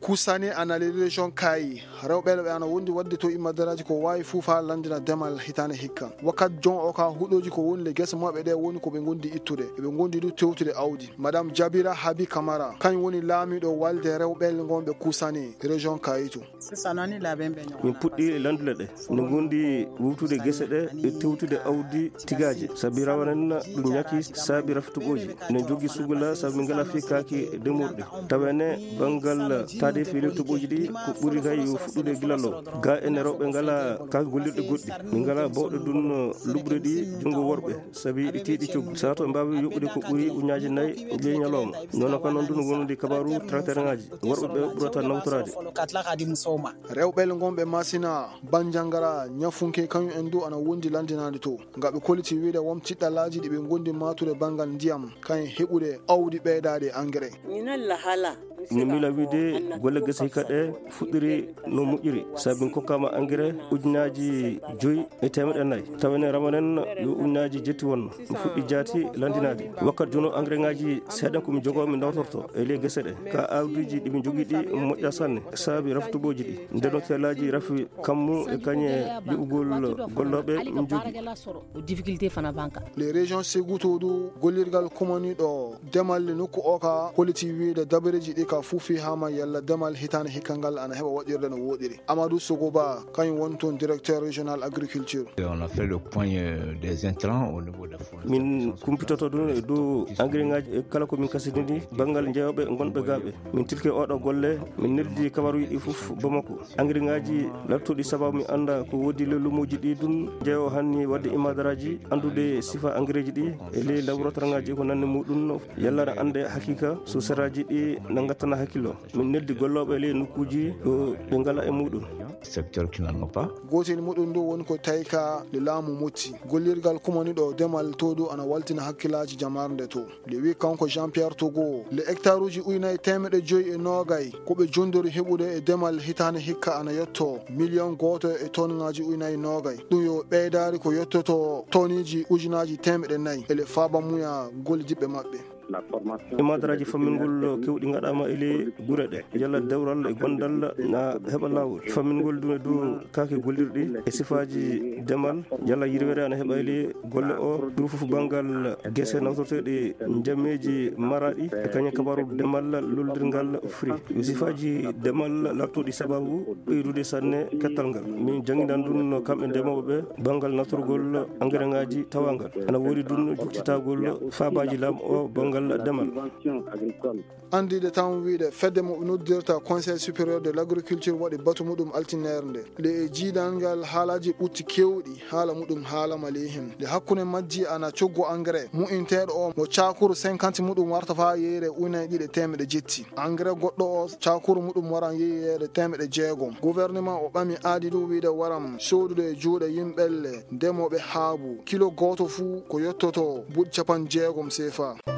kusani anali region kai rewɓe ɓe ana wondi wadde to imadaraji ko wawi fufa landina demal hitane hikka wakat jon o ka huɗoji ko woni le gese maɓɓe ɗe woni ko ɓe gondi ittude ɓe gondi du tewtude awdi madame Jabira Habi Kamara kañ woni laamiɗo walde rewɓe gonɓe kusani region kayitu min puɗɗi landude ɗe ne gondi wurtude gese ɗe e tewtude awdi tigaji saabi rawanen ɗum ñaki saabi raftugoji ne jogui sugula saabi min ngala fi kaki demurɗe tawene banggal tade fi raftugoji ɗi ko ɓuuri kay yo fuɗɗude gilal o ga ene rewɓe ngala kaki gollirɗe goɗɗi min ngala bawɗe ɗum luɓre ɗi junggo worɓe saabi ɗi tiiɗi coggu sa to mbawi yoɓɓude ko ɓuuri uñaji nayyi ley ñalawma nono ko noon ɗum wonde kabaru tracteur ngaji worɓe ɓe ɓurata nawtorade rewɓe gonɓe masina banjangara ñafunke kañum en du ana wondi landinade to ngaɓe koliti wiide wom tiɗɗalaji ɗi ɓe gondi matude banggal ndiyam kañ heɓude awdi ɓeydade engrais min mila wiide golle gese hikka ɗe fuɗɗiri no moƴƴiri saabi kokkama engrais ujunaji 5,400 tawene ramanen yo ujunaji jetti wonno mi fuɗɗi jaati landinade wakkat jono engrais ngaji seeɗan komin jogo min dawtorto e ley gese ɗe ka awdiji ɗimin jogui ɗi moƴƴa sanne saabi raftugoji ɗi nden telaji rafi kammu e kañe yuɓugol golloɓe min jogui les régions seguto du gollirgal kumaniɗo demal nokku o ka koliti wiide dabareji ɗi ka fufi hama yalla demal hitane hikkangal ana heɓa waɗirde no woɗiri Amadou Sogoba kañum woni toon directeur régional agriculture. On a fait le point des intrants au niveau de la forêt. min kumpitoto ɗum e dow engrais ngaji e kala komin kasididi banggal jeewɓe gonɓe gaaɓe min tilke oɗo golle min neddi kabaruji ɗi foof Bamako engrais ngaji lattuɗi sababu mi anda ko wodi le lumuji ɗi ɗum jeewo hanni wadde imadaraji andude sifa engrais ji ɗi e ley laboratoire ngaji ko nande muɗum yallare ande hakika so seraji ɗi nangattana hakkillo min neddi golloɓe ley nokkuji ɗo ɓe ngala e muɗum secteur qui n'en a pas. gotel muɗum ɗo woni ko tayka le laamu motti gollirgal kumaniɗo demal to ɗo ana waltina hakkillaji jamarde to le wi kanko Jean Pierre Togo le hectare uji ujunere 590 koɓe jondori heɓude e demal hitane hikka ana yetto million goto e tonnaji ujunere 20 ɗum yo ɓeydari ko yettoto toniji ujunaji 400 ele faaba muya gollidiɓe maɓɓe. imadaraji fammingol kewɗi gaɗama ele guure ɗe yalla dewral e gondal na heɓa lawol fammingol ɗum e dow kake gollirɗi e sifaji demal yalla yirwere ana heɓa ele golle o ɗum foof banggal guese nawtorteɗe jammeji maraɗi e kañum kabaru demal loldirgal fri sifaji demal lattoɗi sababu ɓeydude sanne kettal ngal min jangguidan ɗum no kamɓe ndemoɓeɓe banggal naftorgol engrais ngaji tawangal ana woodi ɗum juktitagol faabaji laam o banggal demal andide tan wiide fedde mo noddirta conseil supérieur de l' agriculture waɗi batu muɗum altinere nde le e jiidangal haalaji ɓutti kewɗi haala muɗum haalama ley hen nde hakkude majji ana coggo engrais mu'inteɗo o mo cakuru 50 muɗum warta fa yeeyre ujunere ɗiɗi temedde jetti engrais goɗɗo o cakuru muɗum waran yeeyere 600 gouvernement o ɓami aadi ɗum wiide waram sodude e juuɗe yimɓelle ndemoɓe haabu kilo goto fuu ko yettoto buuɗi 60 CFA.